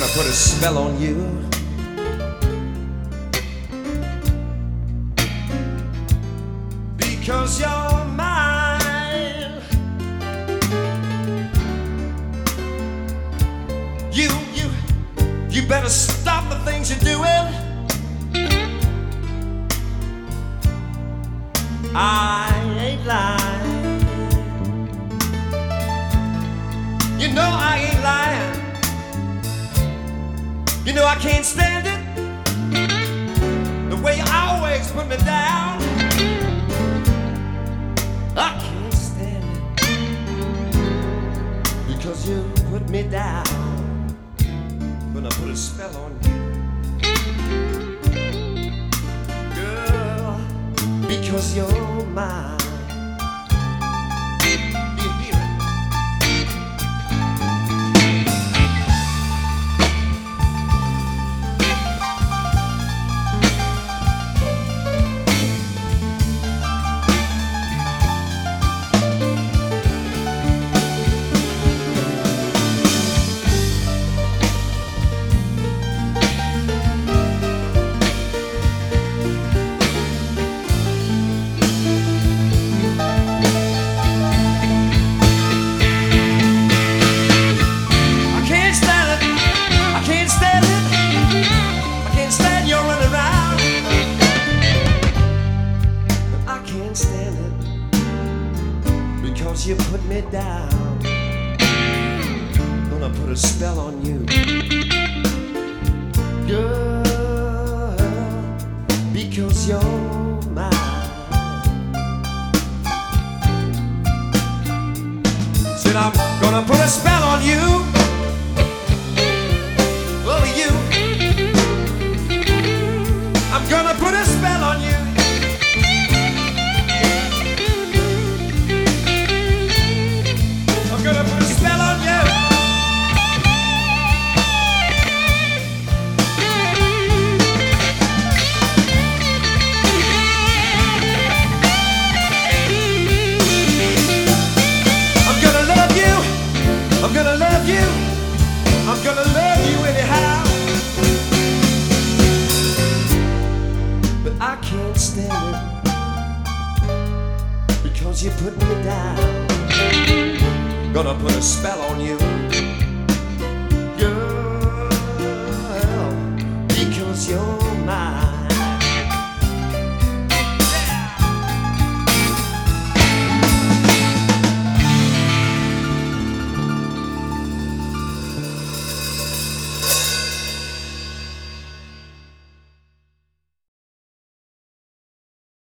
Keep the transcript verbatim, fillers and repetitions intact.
put a spell on you. Because you're mine. You, you, you better stop the things you're doing. I ain't lying. You know I ain't lying. You know I can't stand it, the way you always put me down. I can't stand it, because you put me down. When I put a spell on you, girl, because you're mine. You hear it? Because you put me down. Gonna put a spell on you, girl, because you're mine. Said I'm gonna put a spell on you. Oh, you. I'm gonna put a spell on you. I'm gonna put a spell on you. I'm gonna love you. I'm gonna love you. I'm gonna love you anyhow. But I can't stand it, because you put me down. Gonna put a spell on you.